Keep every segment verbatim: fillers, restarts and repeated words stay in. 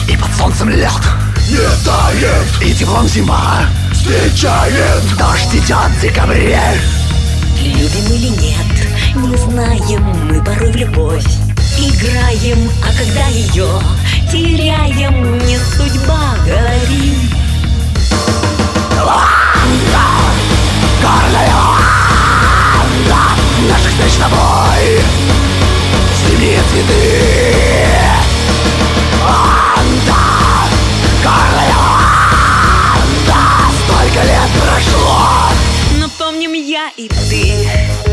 И под солнцем лед не тает, и теплом зима встречает. Дождь идет в декабре. Любим или нет, не знаем мы порой в любовь. Играем, а когда ее теряем, не судьба, говорим. Горная наших встреч с тобой, зимние цветы. Анда, горная Анда, столько лет прошло, Но помним я и ты.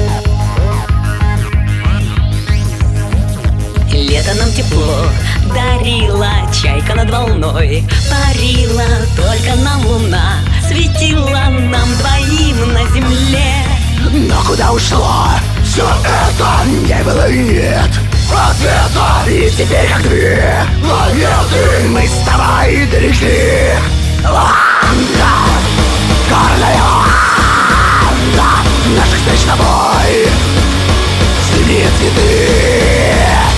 Лето нам тепло дарила, чайка над волной парила, только нам луна светила нам двоим на земле. но куда ушло все это? Не было и нет ответа. И теперь как две планеты мы с тобой далеки. Анда, горная Анда наших встреч с тобой, зимние цветы.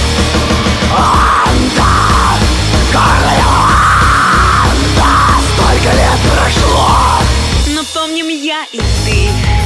Анда, горная Анда, столько лет прошло, Но помним я и ты.